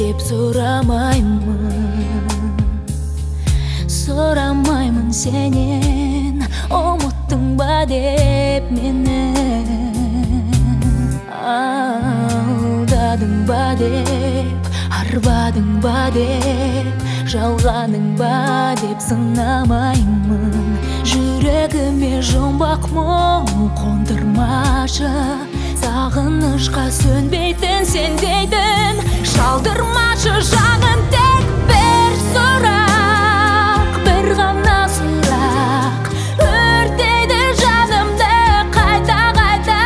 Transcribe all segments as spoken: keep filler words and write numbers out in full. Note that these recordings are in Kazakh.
деп сұрамаймын, сұрамаймын сенен, ұмыттың ба деп мені, алдадың ба деп, арбадың ба деп, жалғаның ба деп сынамаймын. Жүрегіме жұмбақ мұң қондырмашы, сағынышқа сөнбейтін сен дейтін, шалдырмашы жаным, тек бір сұрақ, бір ғана сұрақ өртейді жанымды қайта-қайта.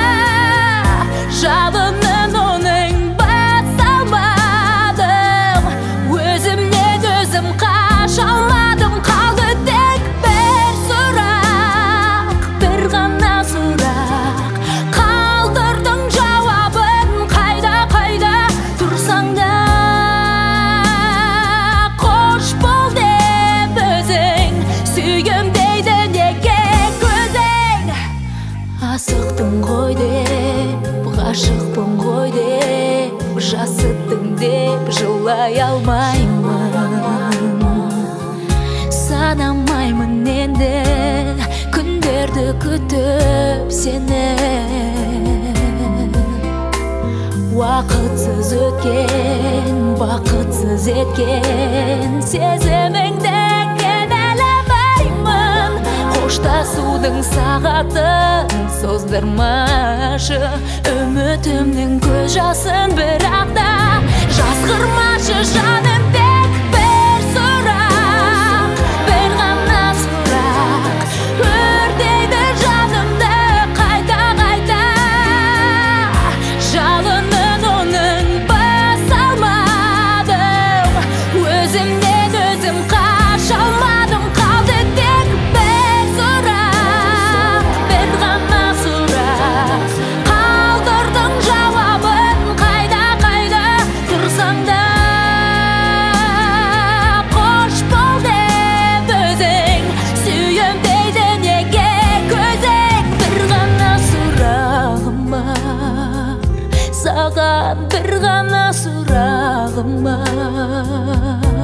Жалынын оның баса алмадым, өзімнен өзім қаша алмадым. Қалды тек бір сұрақ, бір ғана сұрақ, қалдырдың жауабын қайда-қайда тұрсаң да. Қош бол деп өзің, сүйгім дейді неге көзің. Асықтың ғой деп, ғашықпын ғой деп, жасыттың деп жылай алмаймын. Санамаймын енді күндерді күтіп сені, уақытсыз өткен, бақытсыз еткен сезіміңді кінәламаймын. Қоштасудың сағатын создырмашы, үмітімнің көз жасын бірақ да жазғырмашы жаным, тек бір сұрақ, бір ғана сұрақ өртейді жанымды қайта-қайта. Жалынын оның баса алмадым, өзімнен өзім қаша алмадым. Қалды тек бір сұрақ, бір ғана сұрақ, қалдырдың жауабын қайда-қайда тұрсаң да. Қош бол деп өзің, сүйем дейді неге көзің. Бір ғана сұрағым бар, саған бір ғана сұрағым бар.